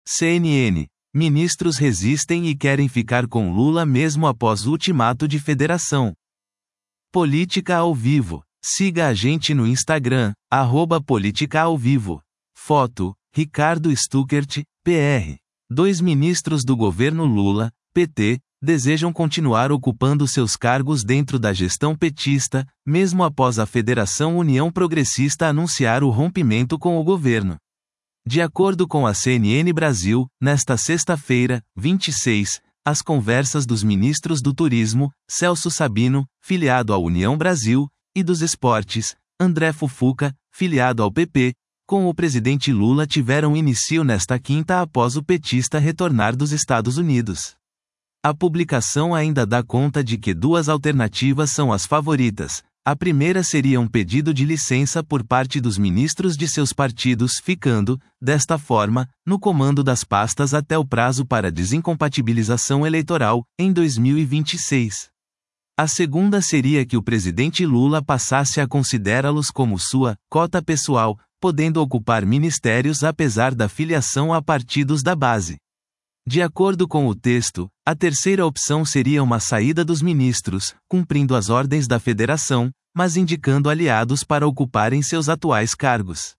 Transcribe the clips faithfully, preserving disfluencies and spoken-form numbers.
C N N. Ministros resistem e querem ficar com Lula mesmo após ultimato de federação. Política ao vivo. Siga a gente no Instagram, arroba Política ao Vivo. Foto, Ricardo Stuckert, P R. Dois ministros do governo Lula, P T, desejam continuar ocupando seus cargos dentro da gestão petista, mesmo após a Federação União Progressista anunciar o rompimento com o governo. De acordo com a C N N Brasil, nesta sexta-feira, vinte e seis, as conversas dos ministros do Turismo, Celso Sabino, filiado à União Brasil, e dos Esportes, André Fufuca, filiado ao P P, com o presidente Lula tiveram início nesta quinta após o petista retornar dos Estados Unidos. A publicação ainda dá conta de que duas alternativas são as favoritas. A primeira seria um pedido de licença por parte dos ministros de seus partidos, ficando, desta forma, no comando das pastas até o prazo para desincompatibilização eleitoral, em dois mil e vinte e seis. A segunda seria que o presidente Lula passasse a considerá-los como sua cota pessoal, podendo ocupar ministérios apesar da filiação a partidos da base. De acordo com o texto, a terceira opção seria uma saída dos ministros, cumprindo as ordens da federação, mas indicando aliados para ocuparem seus atuais cargos.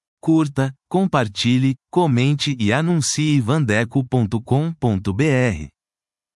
Curta, compartilhe, comente e anuncie vandeco ponto com ponto br.